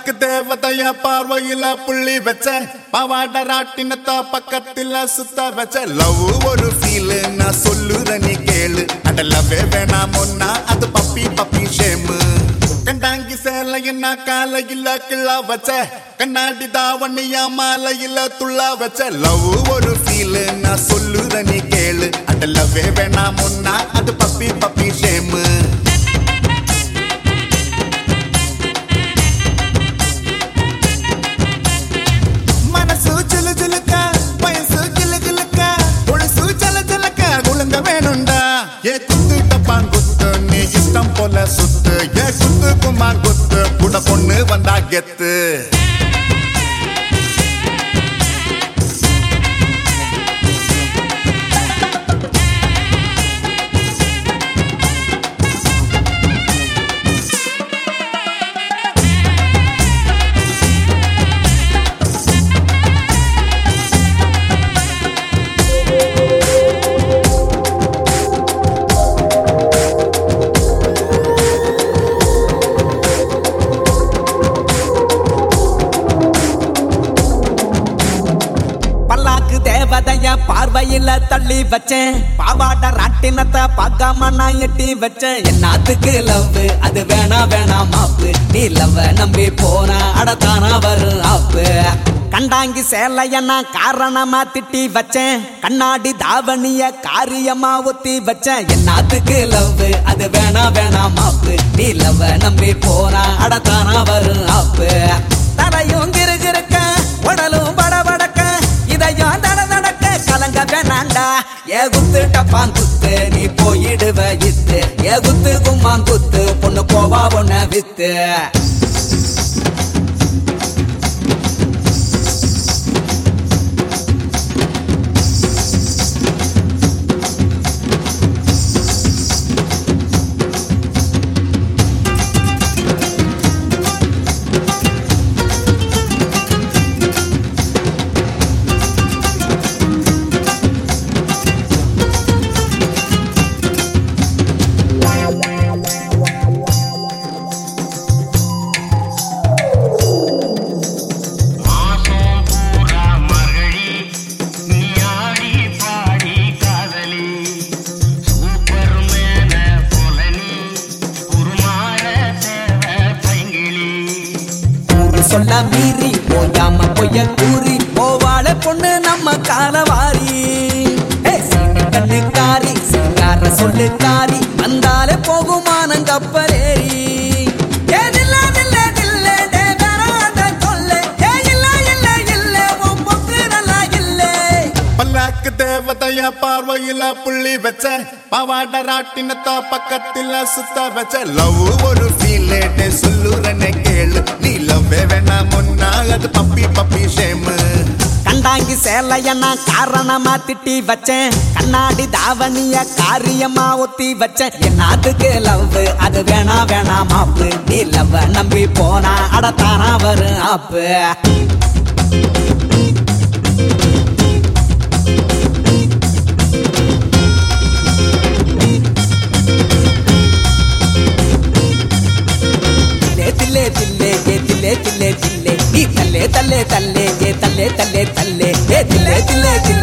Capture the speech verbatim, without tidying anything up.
பல்லாக்கு தேவதைய பார்வையில புள்ளி வச்ச பாவாட ராட்டினத்த பக்கத்துல சுத்த வச்ச லவ் ஒரு ஃபீல் நான் சொல்லுற நீ கேளு அட லவ்வே வேணாம் ஒன்னா அது பப்பி பப்பி ஷேமு கண்டாங்கி சேலையின்னா காலையில கிள்ளா வச்ச கண்ணாடி தாவணியா மாலையில துள்ளா வச்ச லவ் ஒரு ஃபீல் நான் சொல்லுற நீ கேளு அட லவ்வே வேணாம் ஒன்னா அது பப்பி பப்பி ஷேமு சுத்து ஏ குத்து குமார் குத்து புட பொண்ணு வந்தா கெத்து பார்வையில தள்ளி வச்சேன் பாவாட ராட்டினத்தை பார்க்காம நான் எட்டி வச்சேன் என்னத்துக்கு லவ் அது வேணா வேணா மாப்பு நீ லவ் நம்பி போனா அடத்தானா வரும் ஆப்பு கண்டாங்கி சேலைய நான் காரணமா திட்டி வச்சேன் கண்ணாடி தாவணிய காரியமா ஒத்தி வச்சேன் என்னத்துக்கு லவ் அது வேணா வேணா மாப்பு நீ லவ் நம்பி போனா அடத்தானா வரும் ஆப்பு தரையும் கிருகிருக்க உடலும் படபடக்க இதையும் தட தடக்க கலங்க வேணாண்டா ஏ குத்து டப்பான் குத்து நீ போயிடுவ இத்து ஏ குத்து கும்மான் குத்து பொண்ணு கோவா பொண்ண வித்து சொல்ல மீறி போயாம பொய்ய கூறி போவாள பொண்ணு நம்ம காலவாரி கண்ணு காரி சிங்கார சொல்லு காரி வந்தாலே போகுமான கப்பலேறி பல்லாக்கு தேவதைய பார்வையில புள்ளி வச்ச பாவாட ராட்டினத்த பக்கத்துல சுத்த வச்ச லவ் ஒரு ஃபீல் சொல்லுறனே கேளு நீ லவ்வே வேணா முன்னா அது பப்பி பப்பி ஷேமு கண்டாங்கி சேலைய நான் காரணமா திட்டி வச்சேன் கண்ணாடி தாவணிய காரியமா ஒத்தி வச்சேன் என்னத்துக்கு லவ் அது வேணா வேணா மாப்பு நீ லவ் நம்பி போனா அடத்தானா வரும் ஆப்பு தில்லே தில்லே ஏ தில்லே தில்லே தில்லே நீ தல்லே தல்லே தல்லே ஏ தல்லே தல்லே தல்லே ஏ தில்லே தில்லே